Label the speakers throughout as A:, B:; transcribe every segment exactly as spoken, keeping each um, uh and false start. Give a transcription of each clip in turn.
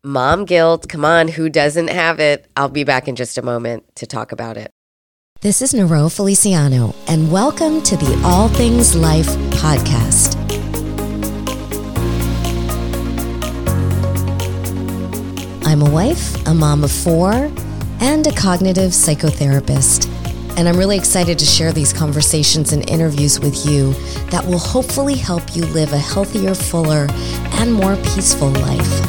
A: Mom guilt. Come on, who doesn't have it? I'll be back in just a moment to talk about it.
B: This is Nero Feliciano, and welcome to the All Things Life podcast. I'm a wife, a mom of four, and a cognitive psychotherapist. And I'm really excited to share these conversations and interviews with you that will hopefully help you live a healthier, fuller, and more peaceful life.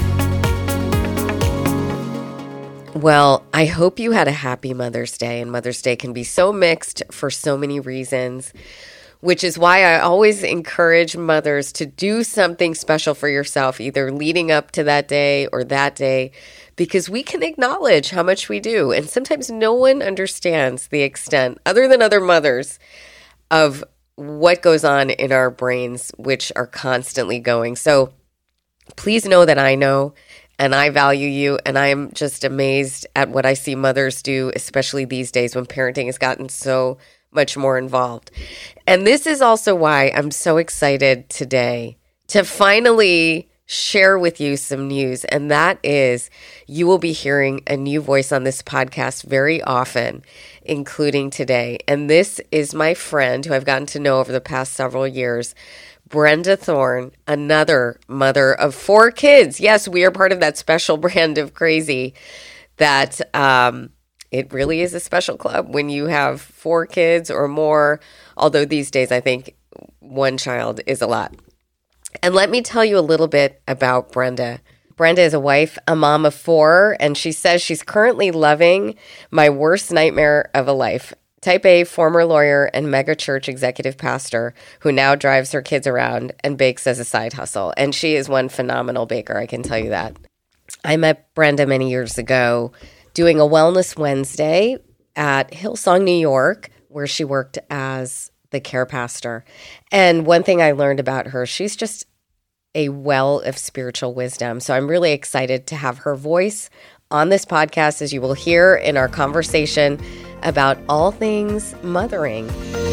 A: Well, I hope you had a happy Mother's Day, and Mother's Day can be so mixed for so many reasons, which is why I always encourage mothers to do something special for yourself, either leading up to that day or that day, because we can acknowledge how much we do. And sometimes no one understands the extent, other than other mothers, of what goes on in our brains, which are constantly going. So please know that I know, and I value you, and I'm just amazed at what I see mothers do, especially these days when parenting has gotten so much more involved. And this is also why I'm so excited today to finally share with you some news, and that is you will be hearing a new voice on this podcast very often, including today. And this is my friend who I've gotten to know over the past several years, Brenda Thorne, another mother of four kids. Yes, we are part of that special brand of crazy that um, it really is a special club when you have four kids or more, although these days I think one child is a lot. And let me tell you a little bit about Brenda. Brenda is a wife, a mom of four, and she says she's currently loving my worst nightmare of a life. Type A former lawyer and mega church executive pastor who now drives her kids around and bakes as a side hustle. And she is one phenomenal baker, I can tell you that. I met Brenda many years ago doing a Wellness Wednesday at Hillsong, New York, where she worked as the care pastor. And one thing I learned about her, she's just a well of spiritual wisdom. So I'm really excited to have her voice on this podcast, as you will hear in our conversation about all things mothering.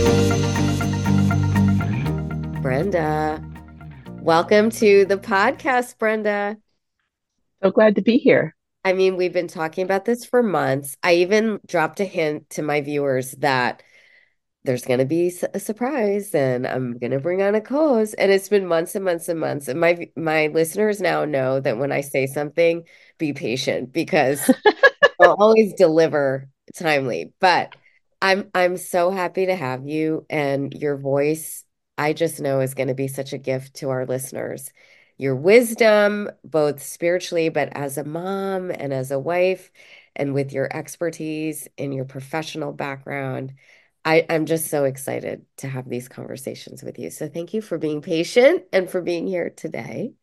A: Brenda, welcome to the podcast, Brenda.
C: So glad to be here.
A: I mean, we've been talking about this for months. I even dropped a hint to my viewers that there's going to be a surprise and I'm going to bring on a co-host. And it's been months and months and months. And my my listeners now know that when I say something, be patient, because I'll always deliver timely. But I'm I'm so happy to have you, and your voice, I just know, is going to be such a gift to our listeners. Your wisdom, both spiritually, but as a mom and as a wife, and with your expertise in your professional background. I, I'm just so excited to have these conversations with you. So thank you for being patient and for being here today.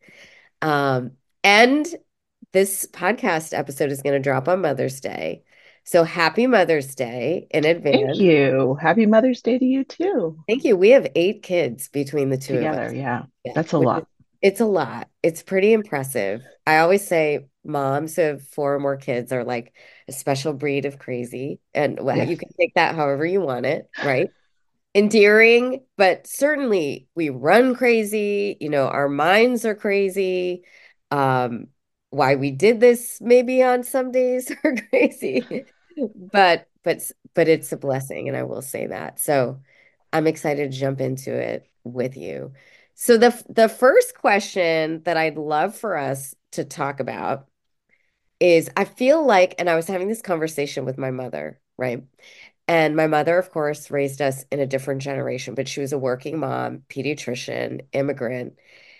A: Um, and this podcast episode is going to drop on Mother's Day. So happy Mother's Day in advance.
C: Thank you. Happy Mother's Day to you too.
A: Thank you. We have eight kids between the two
C: Together,
A: of us.
C: yeah. yeah. That's a lot.
A: It's a lot. It's pretty impressive. I always say moms who have four or more kids are like a special breed of crazy. And well,
C: Yes.
A: You can take that however you want it, right? Endearing, but certainly we run crazy. You know, our minds are crazy. Um, why we did this maybe on some days are crazy, but but but it's a blessing, and I will say that. So I'm excited to jump into it with you. So the the first question that I'd love for us to talk about is, I feel like, and I was having this conversation with my mother, right? And my mother, of course, raised us in a different generation, but she was a working mom, pediatrician, immigrant.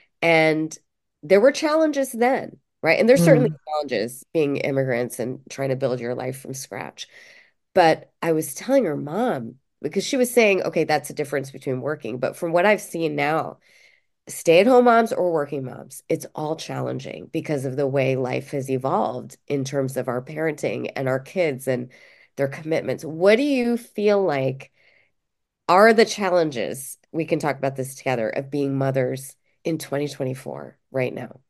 A: And there were challenges then, right? And there's certainly
C: Mm.
A: challenges being immigrants and trying to build your life from scratch. But I was telling her mom, because she was saying, okay, that's the difference between working. But from what I've seen now, stay-at-home moms or working moms, it's all challenging because of the way life has evolved in terms of our parenting and our kids and their commitments. What do you feel like are the challenges, we can talk about this together, of being mothers in twenty twenty-four right now?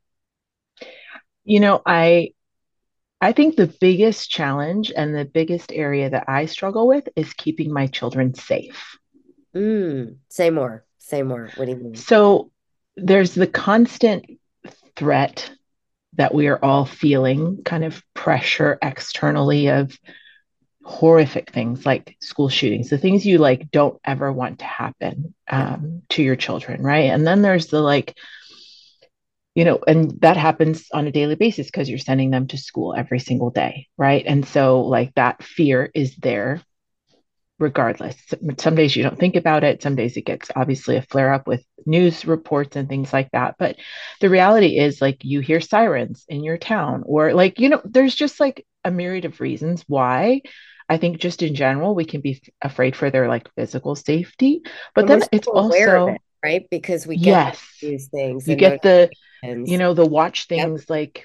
C: You know, I I think the biggest challenge and the biggest area that I struggle with is keeping my children safe.
A: Mm, say more. Say more. What do you mean?
C: So there's the constant threat that we are all feeling kind of pressure externally of horrific things like school shootings, the things you like don't ever want to happen
A: Yeah.
C: um, to your children, right? And then there's the like, you know, and that happens on a daily basis because you're sending them to school every single day, right? And so, like, that fear is there regardless. Some days you don't think about it. Some days it gets obviously a flare up with news reports and things like that. But the reality is, like, you hear sirens in your town, or like, you know, there's just like a myriad of reasons why. I think just in general, we can be afraid for their like physical safety. But
A: And we're
C: then it's
A: so aware of it,
C: also,
A: right? Because we get
C: yes,
A: these things
C: you
A: and
C: get the, you
A: notifications.
C: know, the watch
A: Yep.
C: things like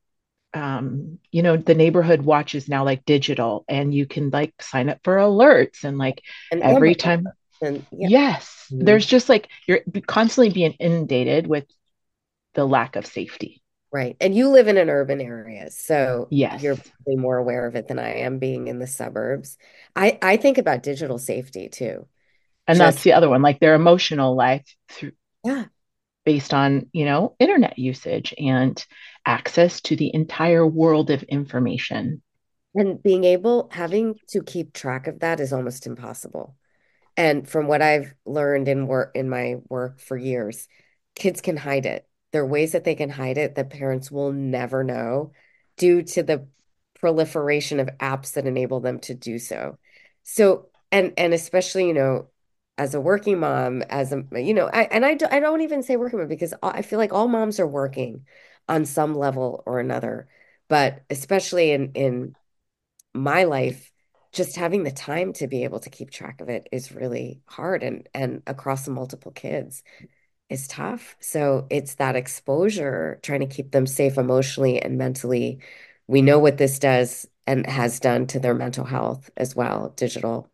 C: um you know the neighborhood watch is now like digital and you can like sign up for alerts and like
A: And Amber
C: every time.
A: and yeah.
C: Yes, there's
A: Mhm.
C: just like you're constantly being inundated with the lack of safety.
A: Right. And you live in an urban area, so
C: Yes.
A: you're probably more aware of it than I am being in the suburbs. I I think about digital safety too.
C: And that's
A: Just
C: the other one, like their emotional life through,
A: yeah.
C: based on, you know, internet usage and access to the entire world of information.
A: And being able, having to keep track of that is almost impossible. And from what I've learned in work in my work for years, kids can hide it. There are ways that they can hide it that parents will never know due to the proliferation of apps that enable them to do so. So, and and especially, you know, as a working mom, as a, you know, I and I, do, I don't even say working mom because I feel like all moms are working on some level or another. But especially in in my life, just having the time to be able to keep track of it is really hard and and across the multiple kids is tough. So it's that exposure, trying to keep them safe emotionally and mentally. We know what this does and has done to their mental health as well, digital.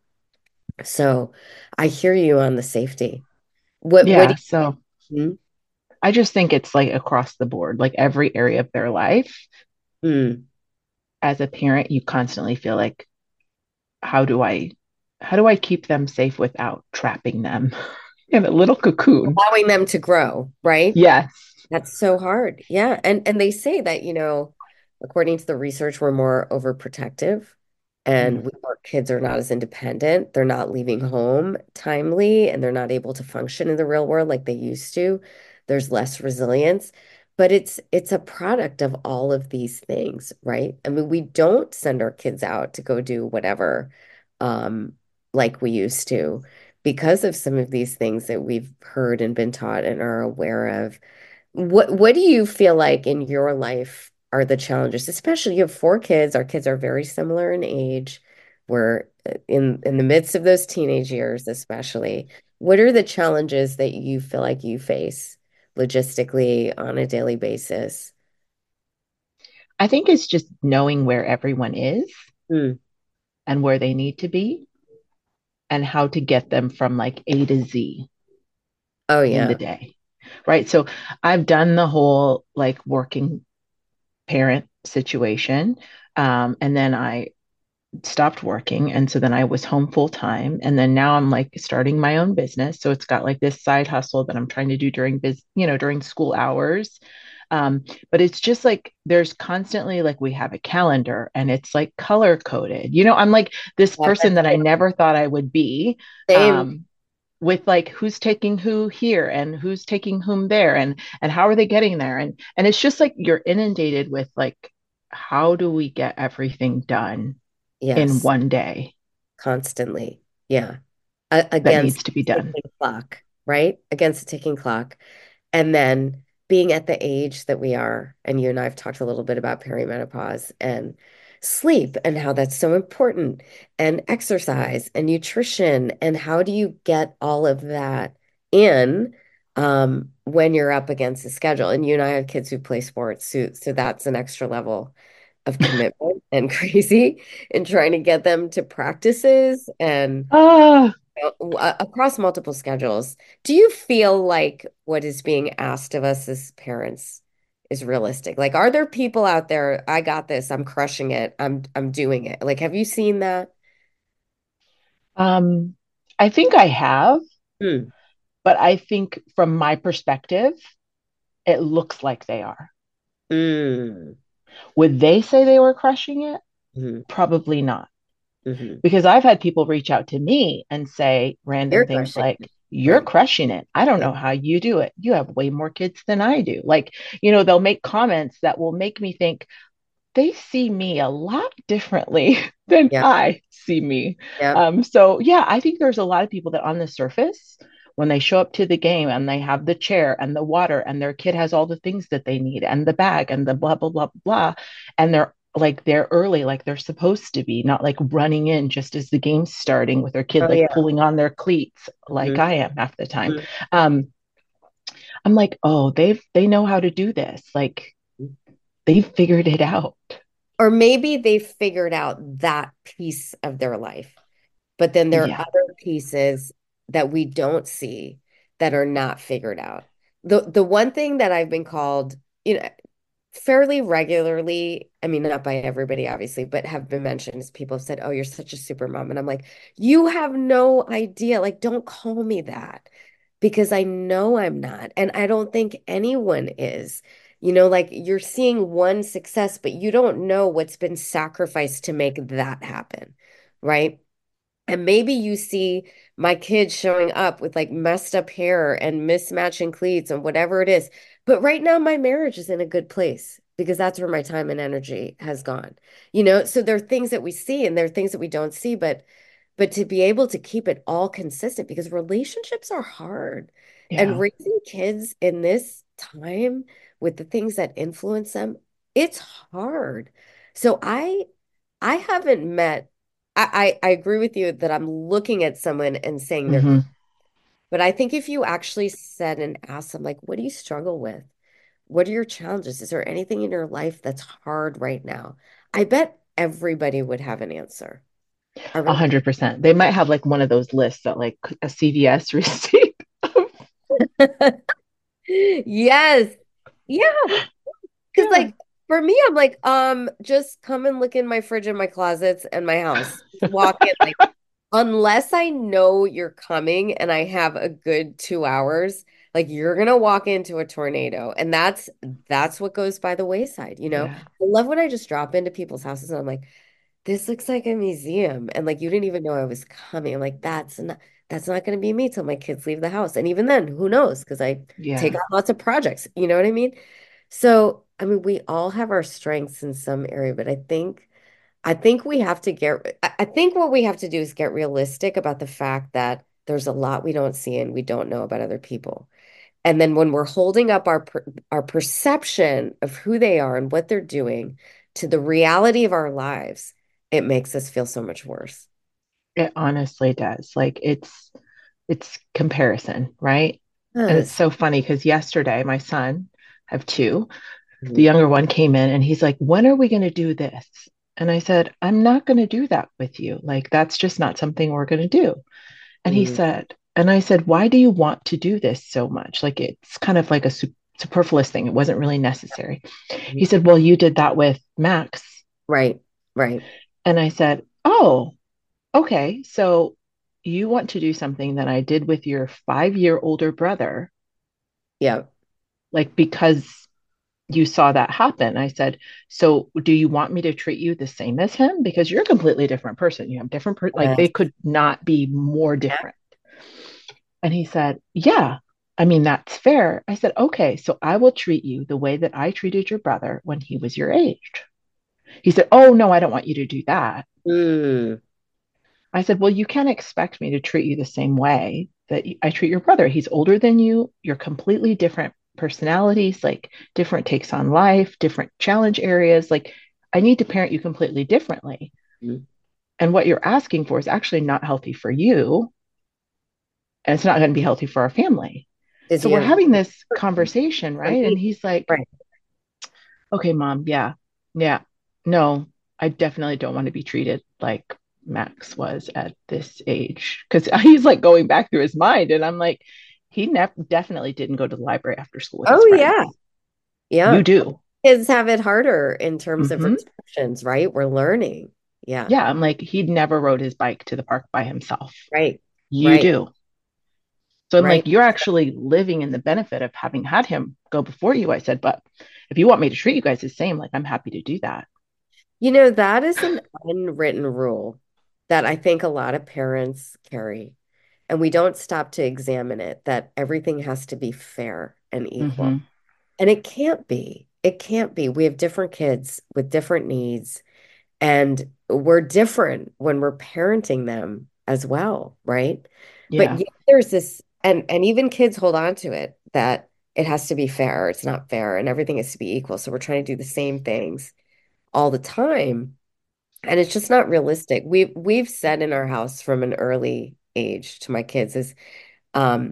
A: So I hear you on the safety. What what do
C: Yeah. So
A: you
C: I just think it's like across the board, like every area of their life.
A: mm,
C: As a parent, you constantly feel like, how do I how do I keep them safe without trapping them in a little cocoon?
A: allowing them to grow, right?
C: Yes.
A: That's so hard. Yeah. And and they say that, you know, according to the research, we're more overprotective and
C: Mm.
A: we, our kids are not as independent. They're not leaving home timely and they're not able to function in the real world like they used to. There's less resilience, but it's it's a product of all of these things, right? I mean, we don't send our kids out to go do whatever um like we used to because of some of these things that we've heard and been taught and are aware of. What what do you feel like in your life are the challenges? Especially you have four kids. Our kids are very similar in age. We're uh, in in the midst of those teenage years, especially. What are the challenges that you feel like you face logistically on a daily basis?
C: I think it's just knowing where everyone is
A: Mm.
C: and where they need to be and how to get them from like A to Z
A: Oh
C: in the
A: yeah.
C: day. Right. So I've done the whole like working parent situation. Um, and then I stopped working. And so then I was home full time. And then now I'm like starting my own business. So it's got like this side hustle that I'm trying to do during biz, you know, during school hours. Um, but it's just like there's constantly like we have a calendar and it's like color coded. You know, I'm like this
A: Yeah,
C: person
A: that's
C: that I never thought I would be.
A: same.
C: Um, with like who's taking who here and who's taking whom there and and how are they getting there and and it's just like you're inundated with like how do we get everything done in
A: Yes,
C: one day
A: constantly. Yeah. A-
C: that
A: against
C: needs to be
A: the
C: done.
A: ticking clock, right? Against the ticking clock. And then being at the age that we are, and you and I have talked a little bit about perimenopause and sleep and how that's so important, and exercise and nutrition, and how do you get all of that in um, when you're up against the schedule? And you and I have kids who play sports, so, so that's an extra level of commitment and crazy in trying to get them to practices and
C: Ah,
A: uh, across multiple schedules. Do you feel like what is being asked of us as parents is realistic? Like, are there people out there, I got this, I'm crushing it, I'm I'm doing it. Like, have you seen that?
C: um I think I have,
A: Hmm.
C: but I think from my perspective it looks like they are.
A: Mm.
C: Would they say they were crushing it?
A: Hmm.
C: Probably not.
A: Hmm.
C: Because I've had people reach out to me and say random
A: You're
C: things
A: crushing.
C: like, you're
A: Right.
C: crushing it. I don't
A: Yeah.
C: know how you do it. You have way more kids than I do. Like, you know, they'll make comments that will make me think they see me a lot differently than
A: Yeah.
C: I see me.
A: Yeah.
C: Um, so, yeah, I think there's a lot of people that on the surface, when they show up to the game and they have the chair and the water and their kid has all the things that they need and the bag and the blah, blah, blah, blah, and they're like they're early, like they're supposed to be, not like running in just as the game's starting with their kid
A: Oh
C: like
A: yeah.
C: pulling on their cleats like
A: Hmm.
C: I am half the time.
A: Hmm.
C: Um, I'm like, oh, they've they know how to do this. Like they've figured it out.
A: Or maybe they figured out that piece of their life, but then there are
C: Yeah.
A: other pieces that we don't see that are not figured out. The the one thing that I've been called, you know, fairly regularly, I mean, not by everybody, obviously, but have been mentioned is people have said, "Oh, you're such a super mom." And I'm like, you have no idea. Like, don't call me that because I know I'm not. And I don't think anyone is. You know, like you're seeing one success, but you don't know what's been sacrificed to make that happen, right? And maybe you see my kids showing up with like messed up hair and mismatching cleats and whatever it is. But right now, my marriage is in a good place because that's where my time and energy has gone. You know, so there are things that we see and there are things that we don't see, but but to be able to keep it all consistent because relationships are hard. And
C: Yeah.
A: raising kids in this time with the things that influence them, it's hard. So I I haven't met I, I I agree with you that I'm looking at someone and saying they're,
C: Hmm.
A: but I think if you actually said and asked them, like, what do you struggle with? What are your challenges? Is there anything in your life that's hard right now? I bet everybody would have an answer. I
C: A
A: really
C: hundred percent. They might have like one of those lists that like a C V S receipt.
A: Yes. Yeah. Because
C: Yeah.
A: like for me, I'm like, um, just come and look in my fridge and my closets and my house. Just walk in like unless I know you're coming and I have a good two hours, like you're gonna walk into a tornado. And that's that's what goes by the wayside, you know?
C: Yeah.
A: I love when I just drop into people's houses and I'm like, this looks like a museum. And like you didn't even know I was coming. I'm like, that's not that's not gonna be me till my kids leave the house. And even then, who knows? Because I take
C: Yeah.
A: on lots of projects. You know what I mean? So I mean, we all have our strengths in some area, but I think I think we have to get, I I think what we have to do is get realistic about the fact that there's a lot we don't see and we don't know about other people. And then when we're holding up our per, our perception of who they are and what they're doing to the reality of our lives, it makes us feel so much worse.
C: It honestly does. Like it's it's comparison, right? And it's
A: Yes.
C: so funny because yesterday my son, I have two, the
A: Mhm.
C: younger one came in and he's like, when are we going to do this? And I said, I'm not going to do that with you. Like, that's just not something we're going to do. And he
A: Mhm.
C: said, and I said, why do you want to do this so much? Like, it's kind of like a su- superfluous thing. It wasn't really necessary. He said, well, you did that with Max.
A: Right, right.
C: And I said, oh, okay. So you want to do something that I did with your five year older brother,
A: Yeah.
C: like, because you saw that happen. I said, so do you want me to treat you the same as him? Because you're a completely different person. You have different, per- like, they
A: Yes.
C: could not be more different. And he said, yeah, I mean, that's fair. I said, okay, so I will treat you the way that I treated your brother when he was your age. He said, oh, no, I don't want you to do that.
A: Mm.
C: I said, well, you can't expect me to treat you the same way that I treat your brother. He's older than you. You're completely different personalities, like different takes on life, different challenge areas. Like, I need to parent you completely differently.
A: Mm.
C: And what you're asking for is actually not healthy for you. And it's not going to be healthy for our family.
A: Is
C: So
A: he
C: we're
A: gonna
C: having this conversation,
A: for
C: right? And
A: me?
C: he's like,
A: Right.
C: okay, mom, yeah, yeah, no, I definitely don't want to be treated like Max was at this age. Because he's like going back through his mind. And I'm like, he ne- definitely didn't go to the library after school with his
A: Oh
C: friends.
A: yeah.
C: You
A: Yeah.
C: do.
A: Kids have it harder in terms of
C: Hmm.
A: restrictions, right? We're learning. Yeah.
C: Yeah, I'm like, he never rode his bike to the park by himself.
A: Right.
C: You
A: Right.
C: do. So I'm
A: Right.
C: like, you're actually living in the benefit of having had him go before you. I said, but if you want me to treat you guys the same, like I'm happy to do that.
A: You know, that is an unwritten rule that I think a lot of parents carry, and we don't stop to examine it, that everything has to be fair and equal.
C: Hmm.
A: And it can't be. It can't be. We have different kids with different needs, and we're different when we're parenting them as well, right? But
C: Yeah.
A: yet there's this, and and even kids hold on to it that it has to be fair, it's not fair, and everything has to be equal. So we're trying to do the same things all the time. And it's just not realistic. We've we've said in our house from an early age to my kids is um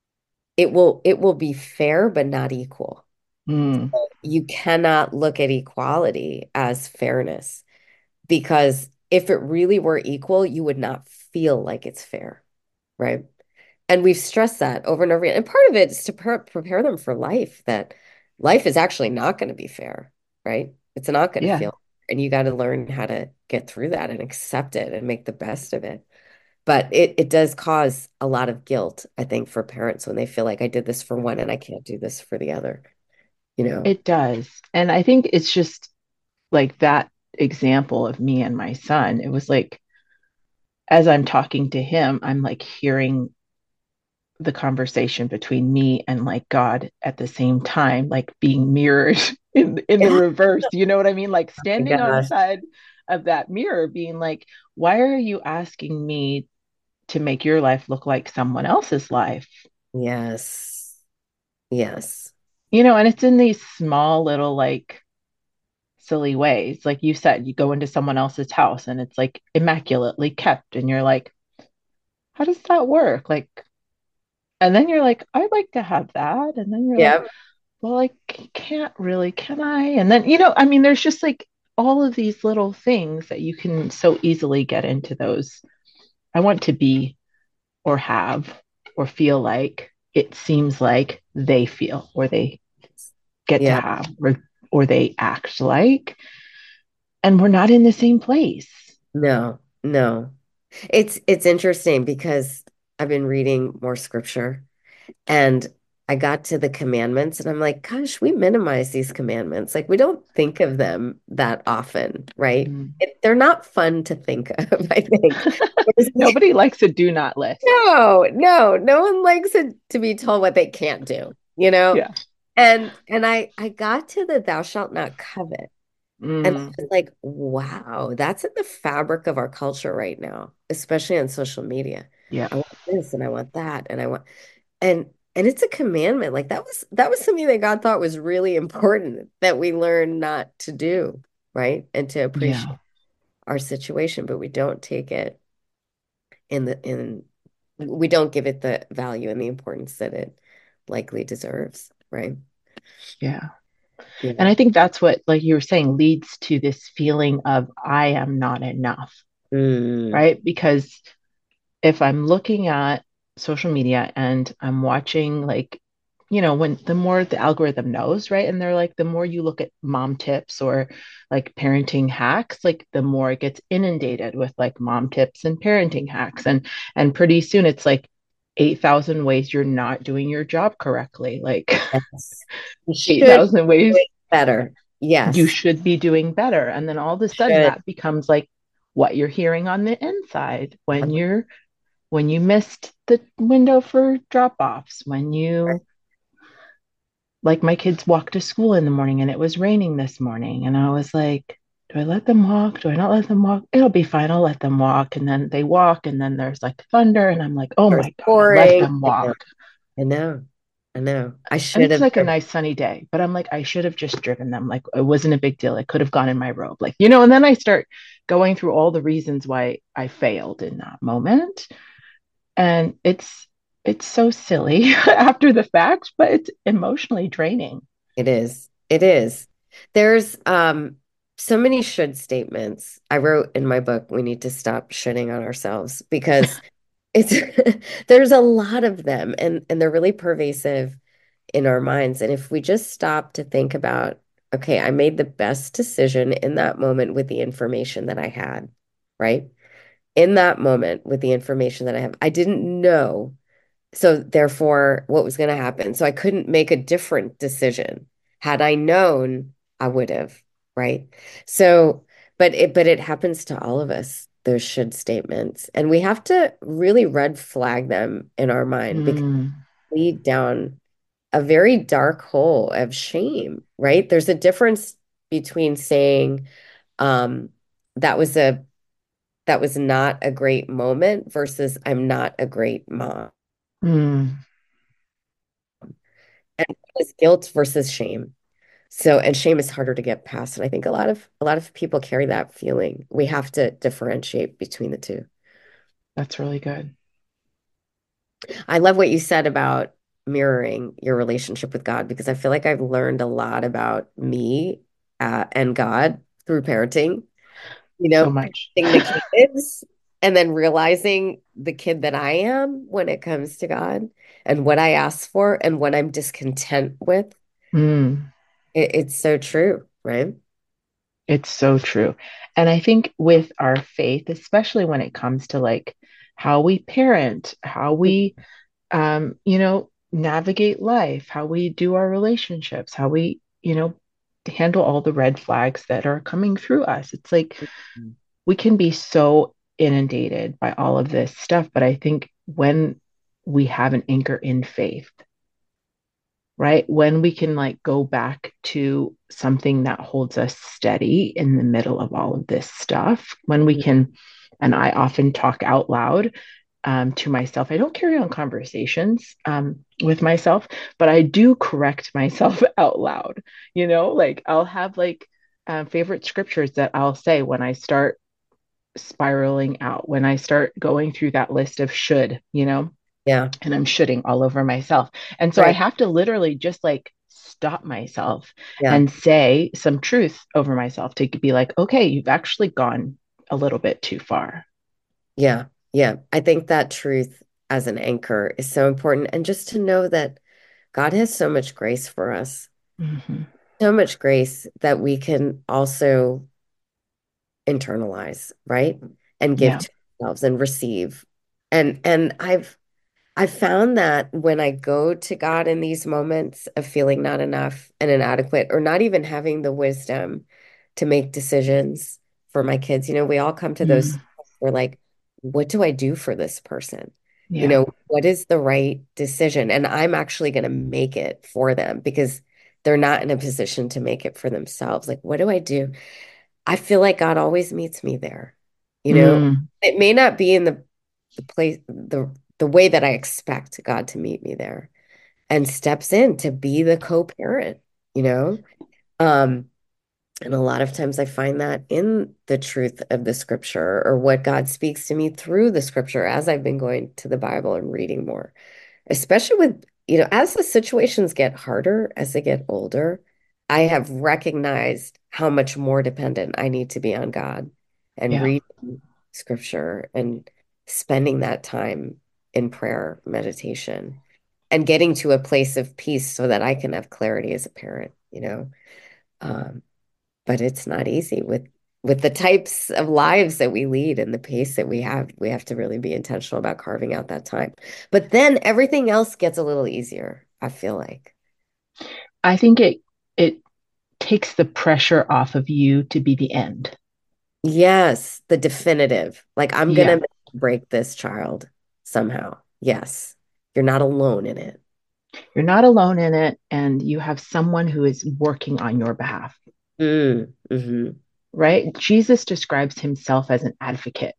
A: it will it will be fair but not equal.
C: Mm.
A: You cannot look at equality as fairness because if it really were equal, you would not feel like it's fair, right? And we've stressed that over and over again. And part of it is to pre prepare them for life, that life is actually not going to be fair, right? It's not going to
C: Yeah.
A: feel, and you got to learn how to get through that and accept it and make the best of it. But it it does cause a lot of guilt, I think, for parents when they feel like I did this for one and I can't do this for the other, you know?
C: It does. And I think it's just like that example of me and my son. It was like, as I'm talking to him, I'm like hearing the conversation between me and like God at the same time, like being mirrored in in the
A: Yeah.
C: reverse. You know what I mean? Like
A: Oh my
C: standing on the
A: gosh.
C: side of that mirror, being like, why are you asking me to make your life look like someone else's life?
A: Yes. Yes.
C: You know, and it's in these small little like silly ways. Like you said, you go into someone else's house and it's like immaculately kept, and you're like, how does that work? Like, and then you're like, I'd like to have that. And then you're like,
A: Yeah.
C: well, I can't really, can I? And then, you know, I mean, there's just like all of these little things that you can so easily get into those. I want to be or have or feel like it seems like they feel or they get to
A: Yeah.
C: have or or they act like, and we're not in the same place.
A: No, no. It's it's interesting because I've been reading more scripture and I got to the commandments and I'm like, gosh, we minimize these commandments. Like we don't think of them that often, right?
C: Mm.
A: It, they're not fun to think of, I think. It's like,
C: Nobody likes a do not list.
A: no, no, no one likes it to be told what they can't do, you know?
C: Yeah.
A: And and I I got to the thou shalt not covet. And I
C: Mm.
A: was like, wow, that's in the fabric of our culture right now, especially on social media.
C: Yeah.
A: I want this and I want that and I want and and it's a commandment. Like that was that was something that God thought was really important that we learn not to do, right? And to
C: Yeah.
A: appreciate our situation, but we don't take it in the in we don't give it the value and the importance that it likely deserves, right?
C: Yeah. And
A: Yeah.
C: I think that's what, like you were saying, leads to this feeling of I am not enough,
A: Mm,
C: right? Because if I'm looking at social media and I'm watching, like, you know, when the more the algorithm knows, right? And they're like, the more you look at mom tips or like parenting hacks, like the more it gets inundated with like mom tips and parenting hacks. And and pretty soon it's like eight thousand ways you're not doing your job correctly, like
A: yes. We should
C: eight thousand
A: do
C: ways
A: it better.
C: you
A: Yes.
C: should be doing better. And then all of a sudden
A: Should.
C: that becomes like what you're hearing on the inside when you're when you missed the window for drop offs, when you, like, my kids walked to school in the morning and it was raining this morning. And I was like, do I let them walk? Do I not let them walk? It'll be fine. I'll let them walk. And then they walk, and then there's like thunder. And I'm like, oh
A: Or
C: my God, I let
A: pouring.
C: them
A: I know.
C: walk.
A: I know. I know. I
C: And
A: should
C: it's
A: have.
C: like a nice sunny day, but I'm like, I should have just driven them. Like, it wasn't a big deal. I could have gone in my robe. Like, you know, and then I start going through all the reasons why I failed in that moment. And it's, it's so silly after the fact, but it's emotionally draining.
A: It is. It is. There's um so many should statements. I wrote in my book, we need to stop shitting on ourselves because it's there's a lot of them and and they're really pervasive in our minds. And if we just stop to think about, okay, I made the best decision in that moment with the information that I had, right? In that moment with the information that I have, I didn't know. So therefore, what was going to happen? So I couldn't make a different decision Had I known, I would have, right? So, but it but it happens to all of us, those should statements. And we have to really red flag them in our mind because
C: Mm,
A: they lead down a very dark hole of shame, right? There's a difference between saying, um, that was a that was not a great moment versus I'm not a great mom.
C: mm,
A: And it's guilt versus shame. So, and shame is harder to get past. And I think a lot of a lot of people carry that feeling. We have to differentiate between the two.
C: that's really good.
A: I love what you said about mirroring your relationship with God because I feel like I've learned a lot about me uh, and God through parenting. You
C: So
A: know,
C: much.
A: parenting the kids and then realizing the kid that I am when it comes to God and what I ask for and what I'm discontent with.
C: Mm,
A: It, it's so true, right?
C: it's so true. And I think with our faith, especially when it comes to like how we parent, how we um, you know, navigate life, how we do our relationships, how we, you know, handle all the red flags that are coming through us. It's like we can be so inundated by all of this stuff, but I think when we have an anchor in faith, right? When we can like go back to something that holds us steady in the middle of all of this stuff, when we can, and I often talk out loud um, to myself. I don't carry on conversations um, with myself, but I do correct myself out loud. You know, like I'll have like uh, favorite scriptures that I'll say when I start spiraling out, when I start going through that list of should, you know,
A: Yeah,
C: and I'm shooting all over myself. And so I
A: right.
C: have to literally just like stop myself
A: Yeah,
C: and say some truth over myself to be like, okay, you've actually gone a little bit too far.
A: yeah, yeah. I think that truth as an anchor is so important. And just to know that God has so much grace for us,
C: Mm-hmm.
A: so much grace that we can also internalize, right? And give
C: Yeah.
A: to ourselves and receive. And and I've I've found that when I go to God in these moments of feeling not enough and inadequate, or not even having the wisdom to make decisions for my kids, you know, we all come to those,
C: Mm.
A: we're like, what do I do for this person? You
C: Yeah.
A: know, what is the right decision? And I'm actually going to make it for them because they're not in a position to make it for themselves. Like, what do I do? I feel like God always meets me there. You know,
C: Mm.
A: it may not be in the the place the the way that I expect God to meet me there and steps in to be the co-parent, you know? Um, and a lot of times I find that in the truth of the scripture or what God speaks to me through the scripture as I've been going to the Bible and reading more, especially with, you know, as the situations get harder, as they get older, I have recognized how much more dependent I need to be on God and
C: Yeah.
A: reading scripture and spending that time in prayer, meditation, and getting to a place of peace so that I can have clarity as a parent, you know. Um, but it's not easy with with the types of lives that we lead and the pace that we have. We have to really be intentional about carving out that time. But then everything else gets a little easier, I feel like.
C: I think it it takes the pressure off of you to be the end.
A: Yes, the definitive. Like I'm
C: Yeah.
A: gonna break this child somehow. Yes. You're not alone in it.
C: You're not alone in it, and you have someone who is working on your behalf,
A: Mm, mm-hmm,
C: right? Jesus describes himself as an advocate.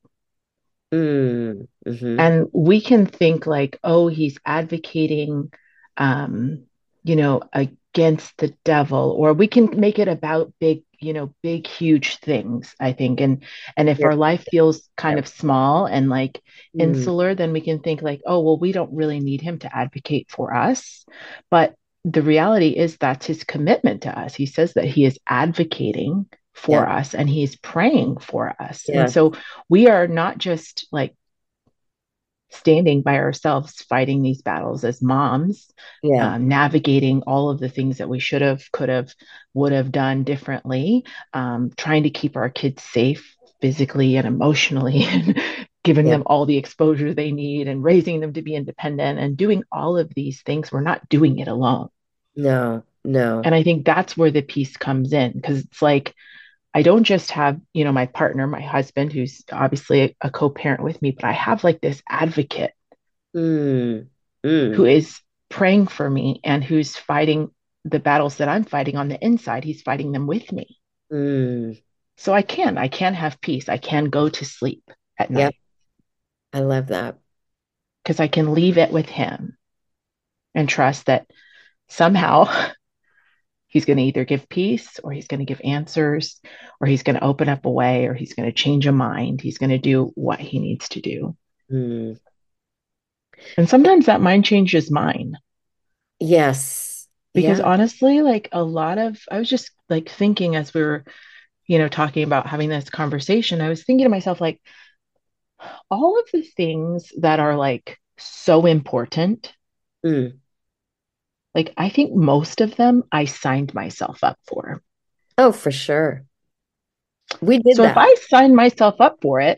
A: mm, mm-hmm.
C: And we can think like, oh, he's advocating, um, you know, against the devil, or we can make it about big, you know, big, huge things, I think. And and if
A: You're,
C: our life feels kind
A: yep.
C: of small and like
A: Mm,
C: insular, then we can think like, oh, well, we don't really need him to advocate for us. But the reality is that's his commitment to us. He says that he is advocating
A: yeah,
C: for us and he's praying for us. And
A: yeah,
C: so we are not just like standing by ourselves fighting these battles as moms,
A: yeah,
C: um, navigating all of the things that we should have, could have, would have done differently, um, trying to keep our kids safe physically and emotionally, and giving
A: yeah.
C: them all the exposure they need and raising them to be independent and doing all of these things. We're not doing it alone.
A: No. No.
C: And I think that's where the peace comes in, because it's like, I don't just have, you know, my partner, my husband, who's obviously a, a co-parent with me, but I have like this advocate
A: Mm.
C: who
A: Mm.
C: is praying for me and who's fighting the battles that I'm fighting on the inside. He's fighting them with me.
A: Mm.
C: So I can, I can have peace. I can go to sleep at
A: Yep.
C: night
A: I love that.
C: because I can leave it with him and trust that somehow he's going to either give peace or he's going to give answers or he's going to open up a way or he's going to change a mind. He's going to do what he needs to do.
A: Mm.
C: And sometimes that mind change is mine.
A: Yes.
C: Because
A: Yeah.
C: honestly, like a lot of, I was just like thinking as we were, you know, talking about having this conversation, I was thinking to myself, like, all of the things that are like so important,
A: Mm.
C: like, I think most of them I signed myself up for.
A: Oh, for sure. We did
C: So if
A: that.
C: I sign myself up for it,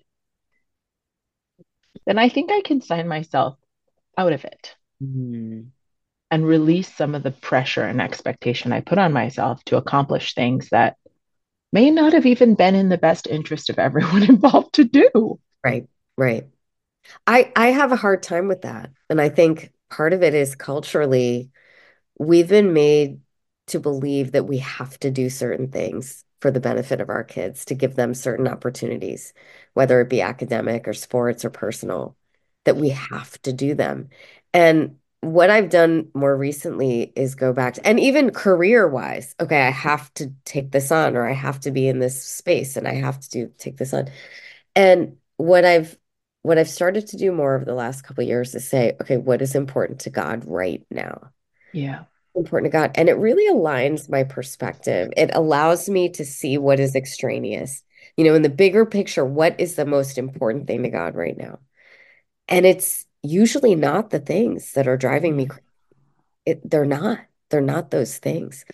C: then I think I can sign myself out of it
A: Mm.
C: and release some of the pressure and expectation I put on myself to accomplish things that may not have even been in the best interest of everyone involved to do.
A: Right. Right. I I have a hard time with that. And I think part of it is culturally, we've been made to believe that we have to do certain things for the benefit of our kids to give them certain opportunities, whether it be academic or sports or personal, that we have to do them. And what I've done more recently is go back to, and even career wise, okay, I have to take this on, or I have to be in this space and I have to do take this on. And what I've what I've started to do more over the last couple of years is say, okay, what is important to God right now?
C: Yeah.
A: Important to God. And it really aligns my perspective. It allows me to see what is extraneous. You know, in the bigger picture, what is the most important thing to God right now? And it's usually not the things that are driving me
C: Mm.
A: crazy. It, they're not. They're not those things.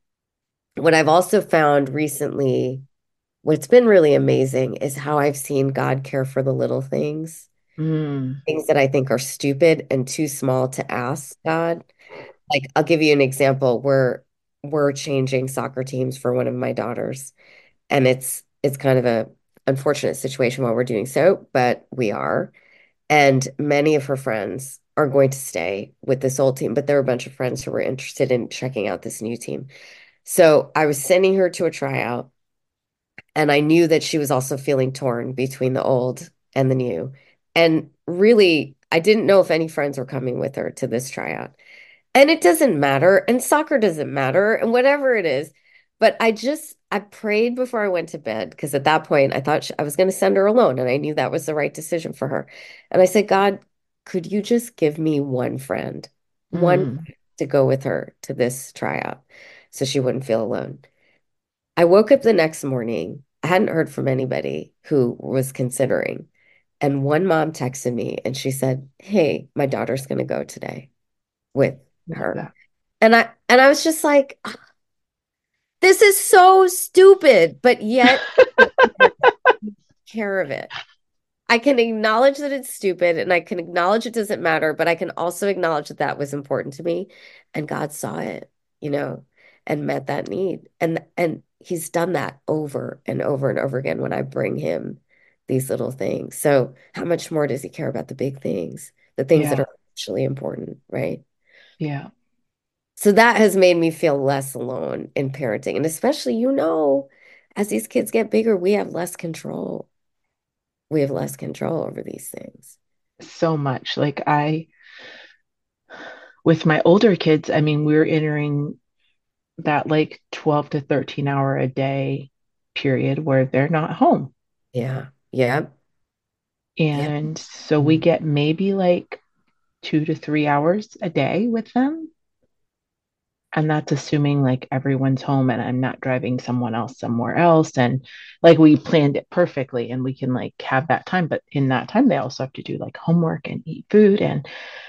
A: What I've also found recently, what's been really amazing is how I've seen God care for the little things,
C: Mm.
A: things that I think are stupid and too small to ask God. Like, I'll give you an example where we're changing soccer teams for one of my daughters, and it's it's kind of a unfortunate situation while we're doing so, but we are. And many of her friends are going to stay with this old team, but there are a bunch of friends who were interested in checking out this new team. So I was sending her to a tryout, and I knew that she was also feeling torn between the old and the new. And really, I didn't know if any friends were coming with her to this tryout. And it doesn't matter, and soccer doesn't matter, and whatever it is. But I just, I prayed before I went to bed because at that point I thought she, I was going to send her alone, and I knew that was the right decision for her. And I said, God, could you just give me one friend, one
C: Mm.
A: to go with her to this tryout so she wouldn't feel alone? I woke up the next morning. I hadn't heard from anybody who was considering. And one mom texted me and she said, "Hey, my daughter's going to go today with
C: Love
A: her."
C: that.
A: And I and I was just like, this is so stupid, but yet I take care of it. I can acknowledge that it's stupid and I can acknowledge it doesn't matter, but I can also acknowledge that that was important to me and God saw it, you know, and met that need. And and he's done that over and over and over again when I bring him these little things. So how much more does he care about the big things, the things that
C: Yeah.
A: are actually important, right?
C: Yeah.
A: So that has made me feel less alone in parenting. And especially, you know, as these kids get bigger, we have less control. We have less control over these things.
C: So much. Like I, with my older kids, I mean, we're entering that like twelve to thirteen hour a day period where they're not home.
A: Yeah. Yeah. Yeah.
C: And so we
A: Mm.
C: get maybe like two to three hours a day with them. And that's assuming like everyone's home and I'm not driving someone else somewhere else. And like we planned it perfectly and we can like have that time. But in that time, they also have to do like homework and eat food and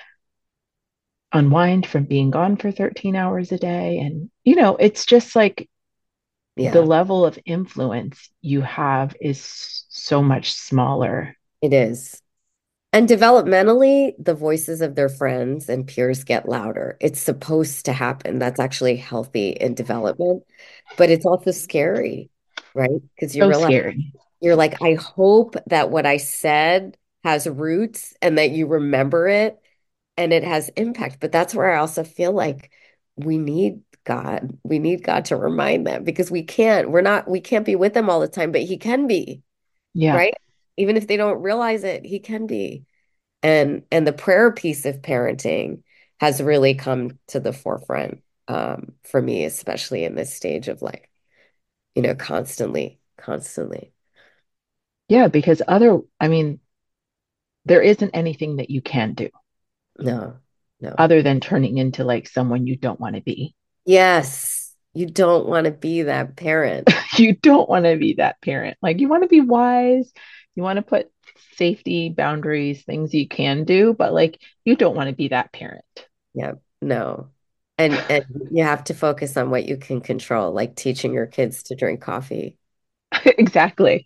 C: unwind from being gone for thirteen hours a day. And, you know, it's just like the
A: Yeah.
C: level of influence you have is so much smaller.
A: It is. And developmentally, the voices of their friends and peers get louder. It's supposed to happen. That's actually healthy in development, but it's also scary, right? Because you
C: So
A: realize
C: scary.
A: you're like, I hope that what I said has roots and that you remember it and it has impact. But that's where I also feel like we need God. We need God to remind them because we can't, we're not, we can't be with them all the time, but He can be,
C: Yeah.
A: right? Even if they don't realize it, He can be. And and the prayer piece of parenting has really come to the forefront um, for me, especially in this stage of life, you know, constantly, constantly.
C: Yeah. Because other, I mean, there isn't anything that you can do
A: No, no.
C: other than turning into like someone you don't want to be.
A: Yes, you don't want to be that parent.
C: You don't want to be that parent. Like you want to be wise, you want to put safety boundaries, things you can do, but like you don't want to be that parent.
A: Yeah, no. And and you have to focus on what you can control, like teaching your kids to drink coffee.
C: Exactly.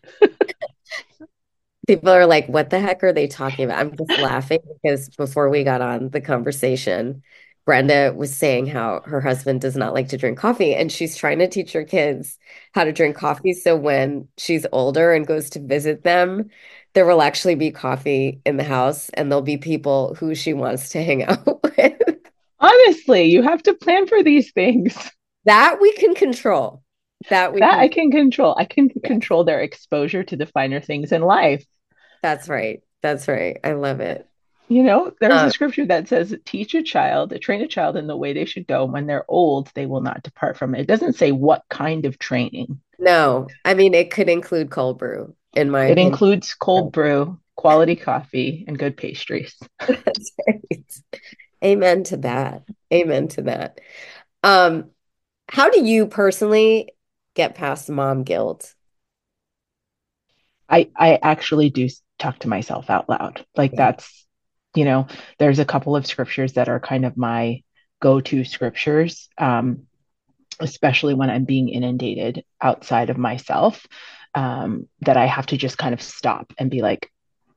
A: People are like, what the heck are they talking about? I'm just laughing because before we got on the conversation, Brenda was saying how her husband does not like to drink coffee, and she's trying to teach her kids how to drink coffee. So when she's older and goes to visit them, there will actually be coffee in the house, and there'll be people who she wants to hang out with.
C: Honestly, you have to plan for these things.
A: That we can control. That we
C: That
A: can,
C: I can control. I can
A: yes,
C: control their exposure to the finer things in life.
A: that's right. That's right. I love it.
C: You know, there's a
A: Um,
C: scripture that says, teach a child, train a child in the way they should go. When they're old, they will not depart from it. It doesn't say what kind of training.
A: No, I mean, it could include cold brew, in my
C: It
A: opinion.
C: includes cold brew, quality coffee, and good pastries.
A: That's right. Amen to that. Amen to that. Um, how do you personally get past mom guilt?
C: I, I actually do talk to myself out loud. Like
A: Yeah.
C: that's, you know, there's a couple of scriptures that are kind of my go-to scriptures, um, especially when I'm being inundated outside of myself, um, that I have to just kind of stop and be like,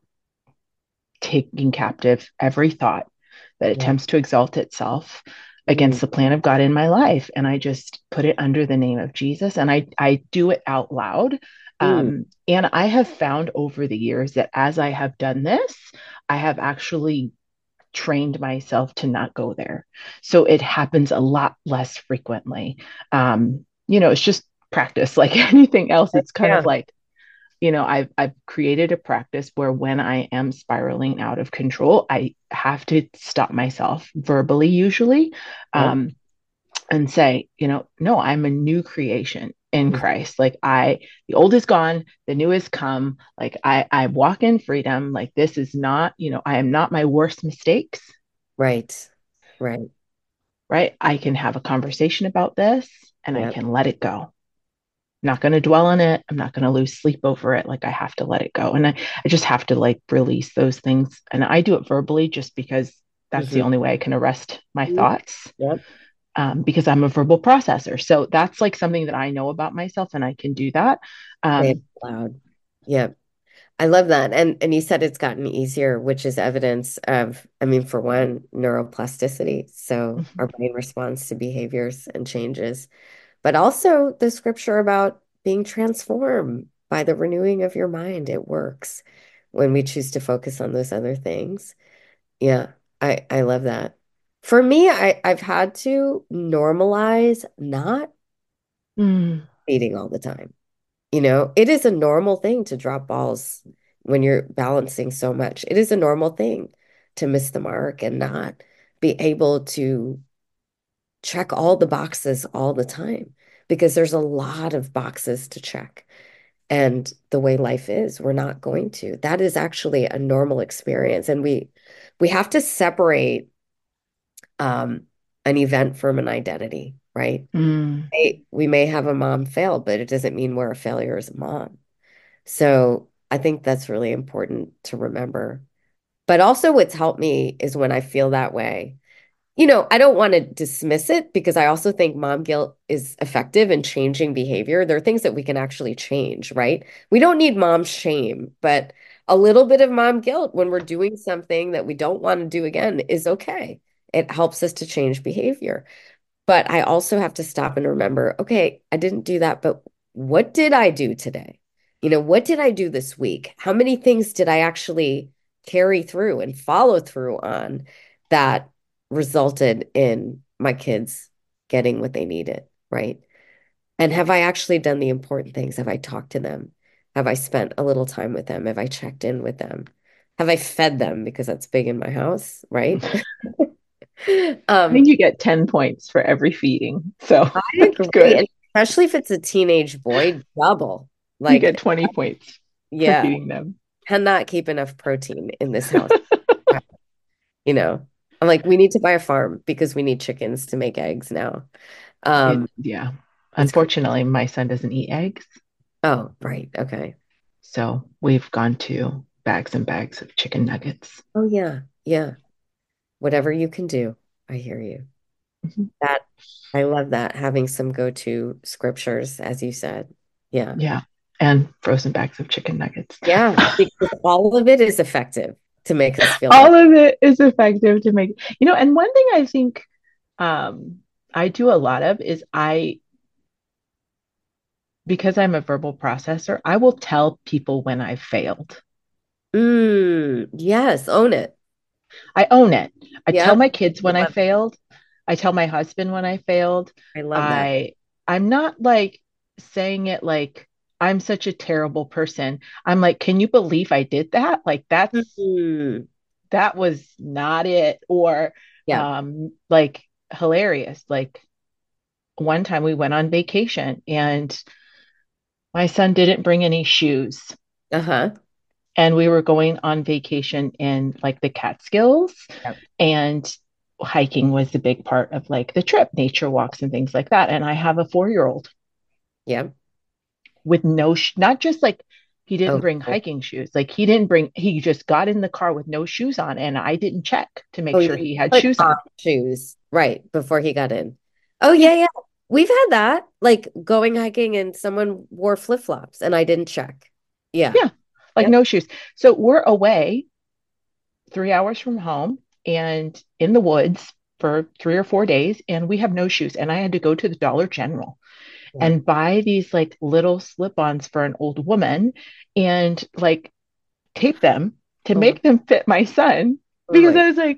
C: taking captive every thought that
A: Yeah.
C: attempts to exalt itself
A: Mm,
C: against the plan of God in my life. And I just put it under the name of Jesus and I, I do it out loud.
A: mm,
C: Um, and I have found over the years that as I have done this, I have actually trained myself to not go there. So it happens a lot less frequently. Um, you know, it's just practice like anything else. It's kind of
A: yeah.
C: like, you know, I've I've created a practice where when I am spiraling out of control, I have to stop myself verbally, usually,
A: Yep.
C: um, and say, you know, no, I'm a new creation in
A: Mm,
C: Christ. Like I, the old is gone, the new has come. Like I, I walk in freedom. Like this is not, you know, I am not my worst mistakes.
A: right. Right.
C: Right. I can have a conversation about this, and I
A: Yep.
C: can let it go. Not going to dwell on it. I'm not going to lose sleep over it. Like I have to let it go. And I, I just have to like release those things. And I do it verbally just because that's the
A: Hmm.
C: only way I can arrest my thoughts,
A: Yep.
C: um, because I'm a verbal processor. So that's like something that I know about myself and I can do that.
A: Say it
C: Um,
A: loud. Yep. I love that. And and you said it's gotten easier, which is evidence of, I mean, for one, neuroplasticity. So our brain responds to behaviors and changes, but also the scripture about being transformed by the renewing of your mind. It works when we choose to focus on those other things. Yeah, I I love that. For me, I I've had to normalize not
C: mm,
A: eating all the time. You know, it is a normal thing to drop balls when you're balancing so much. It is a normal thing to miss the mark and not be able to check all the boxes all the time because there's a lot of boxes to check. And the way life is, we're not going to. That is actually a normal experience. And we we have to separate um, an event from an identity, right?
C: mm,
A: Hey, we may have a mom fail, but it doesn't mean we're a failure as a mom. So I think that's really important to remember. But also, what's helped me is when I feel that way. you know, I don't want to dismiss it because I also think mom guilt is effective in changing behavior. There are things that we can actually change, right? We don't need mom shame, but a little bit of mom guilt when we're doing something that we don't want to do again is okay. It helps us to change behavior. But I also have to stop and remember, okay, I didn't do that, but what did I do today? You know, what did I do this week? How many things did I actually carry through and follow through on that resulted in my kids getting what they needed, right? And have I actually done the important things? Have I talked to them? Have I spent a little time with them? Have I checked in with them? Have I fed them? Because that's big in my house, right?
C: I
A: Um,
C: think you get ten points for every feeding. So
A: I
C: that's
A: agree.
C: good.
A: And especially if it's a teenage boy, double.
C: You
A: Like,
C: get twenty points for
A: yeah,
C: feeding them.
A: cannot keep enough protein in this house. You know, I'm like, we need to buy a farm because we need chickens to make eggs now.
C: It,
A: Um,
C: yeah.
A: it's crazy.
C: Unfortunately, my son doesn't eat eggs.
A: Oh, right. Okay.
C: So we've gone to bags and bags of chicken nuggets.
A: Oh, yeah. Yeah. Whatever you can do. I hear you.
C: Mhm.
A: That I love that having some go-to scriptures, as you said. Yeah.
C: Yeah. And frozen bags of chicken nuggets.
A: Yeah. Because all of it is effective to make us feel better.
C: All of it is effective to make, you know, and one thing I think um, I do a lot of is I, because I'm a verbal processor, I will tell people when I've failed.
A: Mm, yes, own it.
C: I own it. I tell
A: Yep.
C: my kids
A: I
C: when I
A: love it.
C: failed. I tell my husband when I failed.
A: I love that.
C: I I'm not like saying it like I'm such a terrible person. I'm like, can you believe I did that? Like that's
A: Mm,
C: that was not it. Or
A: yeah.
C: um like hilarious. Like one time we went on vacation and my son didn't bring any shoes.
A: Uh-huh.
C: And we were going on vacation in like the Catskills,
A: Yep.
C: and hiking was a big part of like the trip, nature walks and things like that. And I have a four year old
A: Yep.
C: with no, sh- not just like he didn't
A: Oh,
C: bring
A: oh,
C: hiking shoes, like he didn't bring, he just got in the car with no shoes on, and I didn't check to make
A: oh,
C: sure
A: you
C: he had
A: put
C: shoes
A: on
C: on.
A: shoes right before he got in. Oh,
C: Yeah,
A: yeah, yeah. We've had that, like going hiking and someone wore flip-flops and I didn't check. Yeah.
C: yeah, like
A: Yep.
C: no shoes. So we're away three hours from home and in the woods for three or four days, and we have no shoes. And I had to go to the Dollar General
A: Yeah.
C: and buy these like little slip-ons for an old woman and like tape them to
A: Oh my,
C: make them fit my son,
A: oh
C: because
A: my,
C: I was like,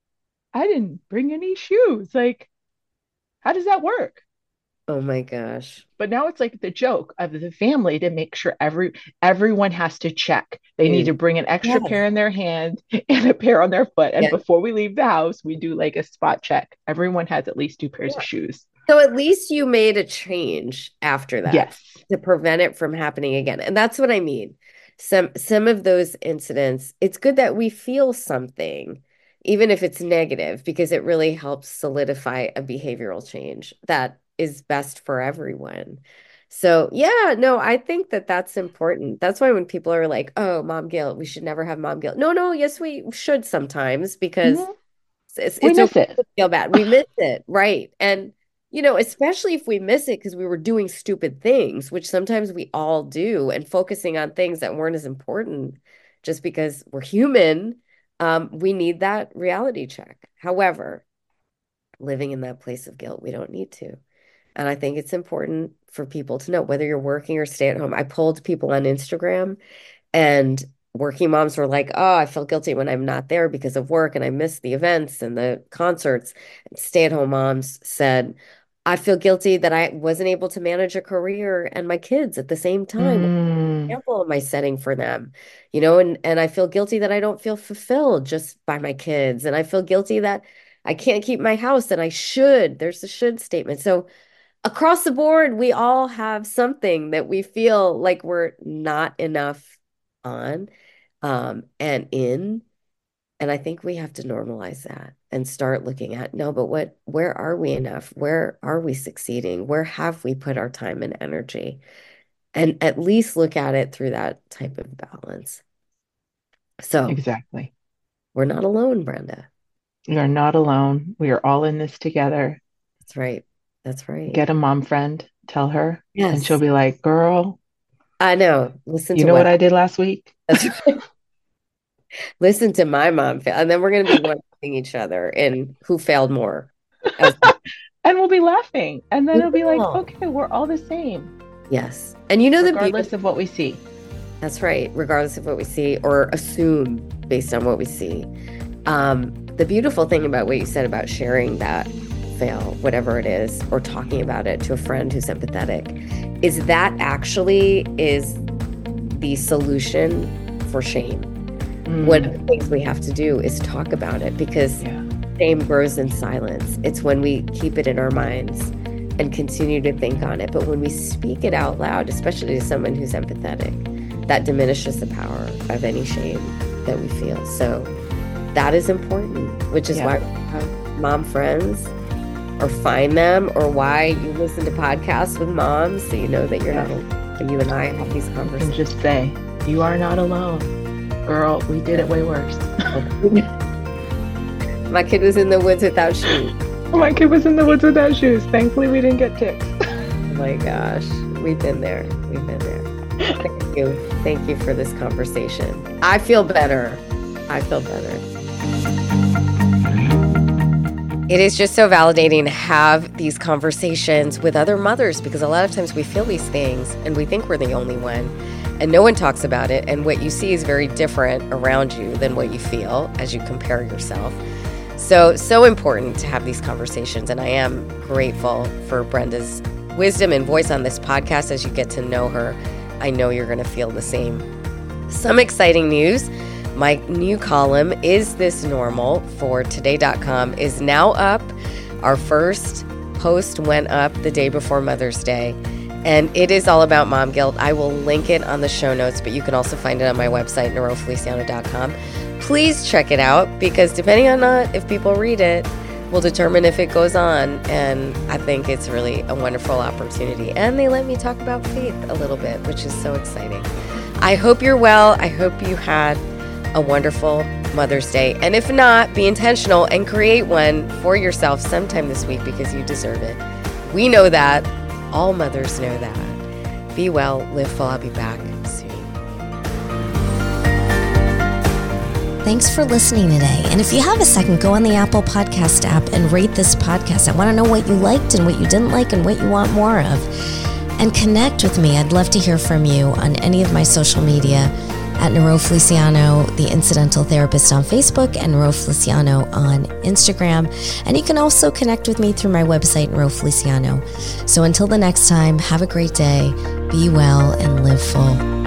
C: I didn't bring any shoes. Like, how does that work?
A: oh my gosh.
C: But now it's like the joke of the family to make sure every everyone has to check. They need
A: Dude.
C: to bring an extra
A: Yes.
C: pair in their hand and a pair on their foot. And
A: Yeah.
C: before we leave the house, we do like a spot check. Everyone has at least two pairs
A: Yeah.
C: of shoes.
A: So at least you made a change after that
C: Yes.
A: to prevent it from happening again. And that's what I mean. Some some of those incidents, it's good that we feel something, even if it's negative, because it really helps solidify a behavioral change that is best for everyone. So, yeah, no, I think that that's important. That's why when people are like, "Oh, mom guilt, we should never have mom guilt." No, no, yes, we should sometimes because
C: Mhm.
A: it's
C: We
A: it's okay
C: miss it.
A: to feel bad. We miss it, right? And you know, especially if we miss it because we were doing stupid things, which sometimes we all do, and focusing on things that weren't as important just because we're human, um, we need that reality check. However, living in that place of guilt, we don't need to. And I think it's important for people to know whether you're working or stay at home. I pulled people on Instagram and working moms were like, oh, I feel guilty when I'm not there because of work and I miss the events and the concerts. And stay-at-home moms said, I feel guilty that I wasn't able to manage a career and my kids at the same time. What
C: Mm,
A: example am I setting for them? You know, and and I feel guilty that I don't feel fulfilled just by my kids. And I feel guilty that I can't keep my house and I should. There's the should statement. So across the board, we all have something that we feel like we're not enough on um, and in. And I think we have to normalize that and start looking at no, but what, where are we enough? Where are we succeeding? Where have we put our time and energy? And at least look at it through that type of balance. So
C: exactly.
A: we're not alone, Brenda.
C: You are not alone. We are all in this together.
A: That's right. That's right.
C: Get a mom friend, tell her, and she'll
A: Yes.
C: be like, girl,
A: I know. Listen
C: you
A: to
C: know what
A: what
C: I did last week?
A: that's right. Listen to my mom fail. And then we're going to be one-upping each other in who failed more. As
C: And we'll be laughing. And then
A: we
C: it'll be like,
A: will.
C: okay, we're all the same,
A: Yes. And you know the beauty.
C: regardless of what we see.
A: That's right. Regardless of what we see or assume based on what we see. Um, the beautiful thing about what you said about sharing that fail, whatever it is, or talking about it to a friend who's empathetic, is that actually is the solution for shame.
C: Mm.
A: One of the things we have to do is talk about it, because
C: Yeah.
A: shame grows in silence. It's when we keep it in our minds and continue to think on it. But when we speak it out loud, especially to someone who's empathetic, that diminishes the power of any shame that we feel. So that is important, which is
C: Yeah.
A: why we have mom friends, or find them, or why you listen to podcasts with moms, so you know that you're
C: Yeah.
A: not alone. And you and I have these
C: And
A: conversations.
C: just say, you are not alone. Girl, we did it way worse.
A: My kid was in the woods without shoes.
C: My kid was in the woods without shoes. Thankfully, we didn't get ticks.
A: Oh my gosh, we've been there. We've been there. Thank you. Thank you for this conversation. I feel better. I feel better. It is just so validating to have these conversations with other mothers, because a lot of times we feel these things and we think we're the only one, and no one talks about it. And what you see is very different around you than what you feel as you compare yourself. So, so important to have these conversations. And I am grateful for Brenda's wisdom and voice on this podcast. As you get to know her, I know you're going to feel the same. Some exciting news. My new column, Is This Normal, for today dot com is now up. Our first post went up the day before Mother's Day, and it is all about mom guilt. I will link it on the show notes, but you can also find it on my website, Nero Feliciano dot com. Please check it out, because depending on not if people read it, will determine if it goes on. And I think it's really a wonderful opportunity. And they let me talk about faith a little bit, which is so exciting. I hope you're well. I hope you had a wonderful Mother's Day. And if not, be intentional and create one for yourself sometime this week, because you deserve it. We know that. All mothers know that. Be well, live full. I'll be back soon.
B: Thanks for listening today. And if you have a second, go on the Apple Podcast app and rate this podcast. I want to know what you liked and what you didn't like and what you want more of. And connect with me. I'd love to hear from you on any of my social media, at Nero Feliciano, the Incidental Therapist on Facebook, and Nero Feliciano on Instagram. And you can also connect with me through my website, Nero Feliciano. So until the next time, have a great day, be well, and live full.